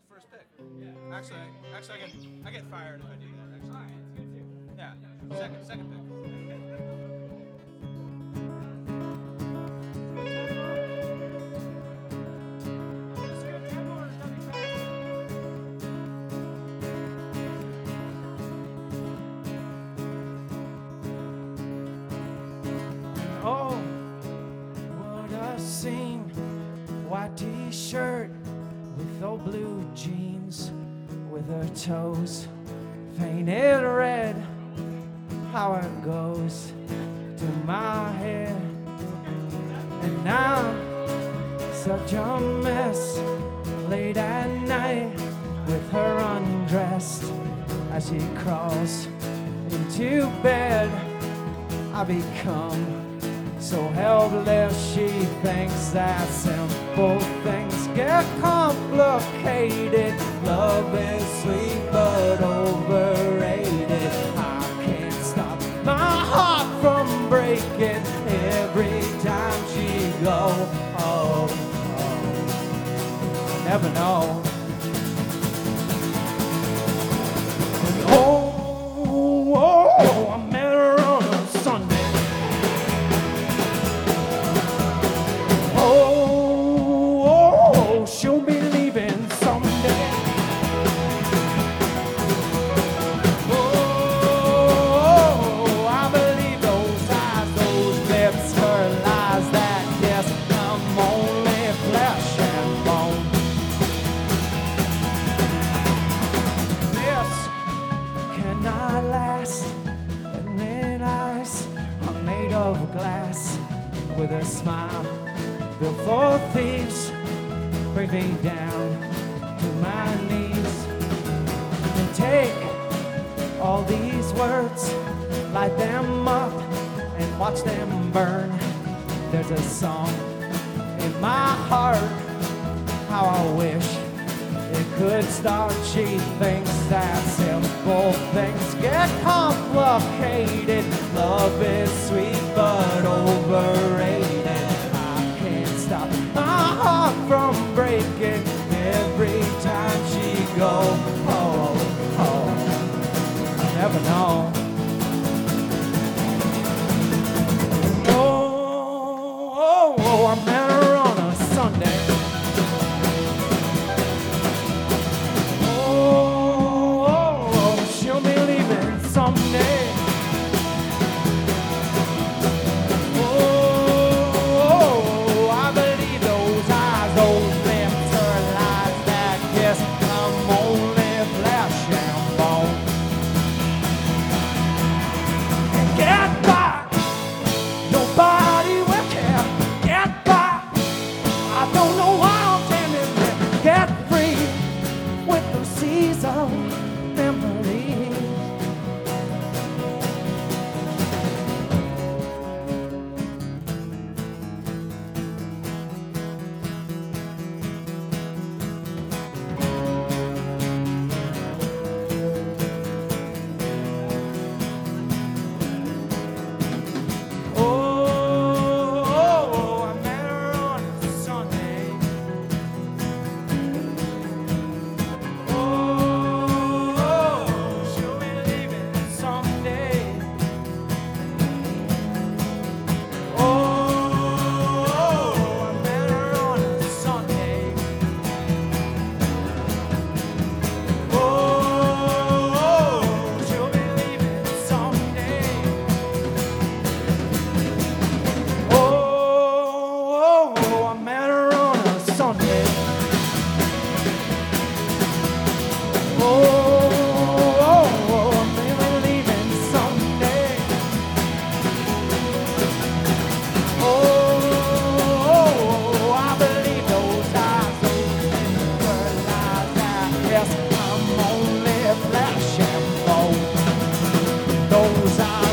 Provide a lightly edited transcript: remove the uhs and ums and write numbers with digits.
first pick. Actually, I get fired if I do that. Actually. All right, it's good too. Yeah, second pick. Oh, what a scene. White t-shirt with old blue jeans, with her toes painted red. How it goes to my head. And now such a mess late at night with her undressed as she crawls into bed. I become so helpless, she thinks that simple things get complicated. Love is sweet but overrated. I can't stop my heart from breaking every time she goes. Oh, I never know. Oh, I met her on a Sunday. Oh, she'll be leaving someday. Oh, I believe those eyes, those lips, her lies that yes, I'm only flesh and bone. This cannot last. Admit eyes are made of glass with a smile. Before thieves bring me down to my knees and take all these words, light them up and watch them burn. There's a song in my heart, how I wish it could start. She thinks that simple things get complicated. Love is sweet but overrated. Stop my heart from breaking every time she goes. Oh, I never know. Oh, I met her on a Sunday. Oh, she'll be leaving someday. I'm only flesh and bone. Those are